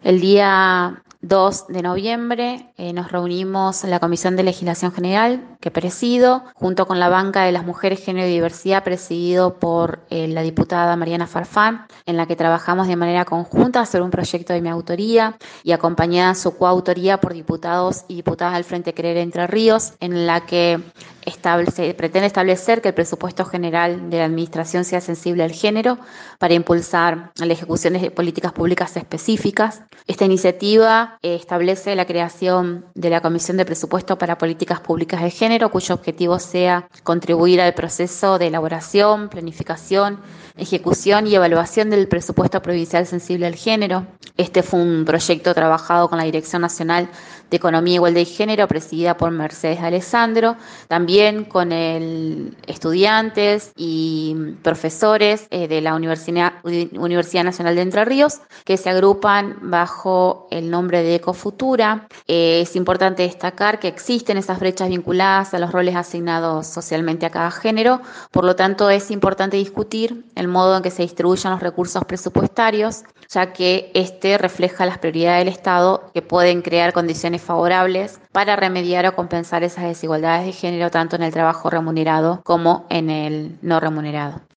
El día 2 de noviembre nos reunimos en la Comisión de Legislación General que presido, junto con la Banca de las Mujeres, Género y Diversidad, presidido por la diputada Mariana Farfán, en la que trabajamos de manera conjunta sobre un proyecto de mi autoría y acompañada en su coautoría por diputados y diputadas del Frente Querer Entre Ríos, en la que pretende establecer que el presupuesto general de la Administración sea sensible al género para impulsar la ejecución de políticas públicas específicas. Esta iniciativa establece la creación de la Comisión de Presupuesto para Políticas Públicas de Género, cuyo objetivo sea contribuir al proceso de elaboración, planificación, ejecución y evaluación del presupuesto provincial sensible al género. Este fue un proyecto trabajado con la Dirección Nacional de Economía, Igualdad y Género, presidida por Mercedes Alessandro, también con estudiantes y profesores de la Universidad Nacional de Entre Ríos, que se agrupan bajo el nombre de Ecofutura. Es importante destacar que existen esas brechas vinculadas a los roles asignados socialmente a cada género, por lo tanto es importante discutir el modo en que se distribuyen los recursos presupuestarios, ya que este refleja las prioridades del Estado que pueden crear condiciones favorables para remediar o compensar esas desigualdades de género tanto en el trabajo remunerado como en el no remunerado.